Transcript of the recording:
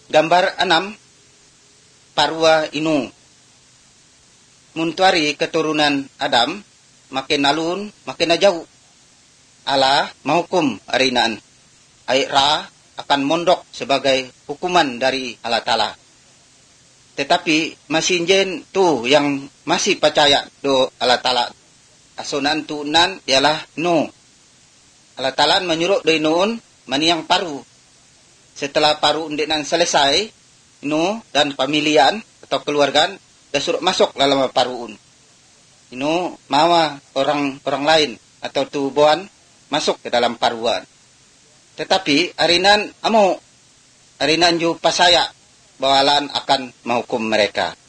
Gambar 6, parua inu. Muntuari keturunan Adam, makin alun, makin najau. Allah menghukum arinaan. Ra akan mondok sebagai hukuman dari Allah Ta'ala. Tetapi masih jen tu yang masih percaya do Allah Ta'ala. Asunan tu nan ialah nu. Allah Ta'ala menyuruh do inuun maniang paru. Setelah paru undinan selesai, nu dan pemilihan atau keluargaan dah suruh masuk dalam paruun. Inu mawa orang lain atau tubuhan masuk ke dalam paruan. Tetapi arinan ju pasaya bawalan akan menghukum mereka.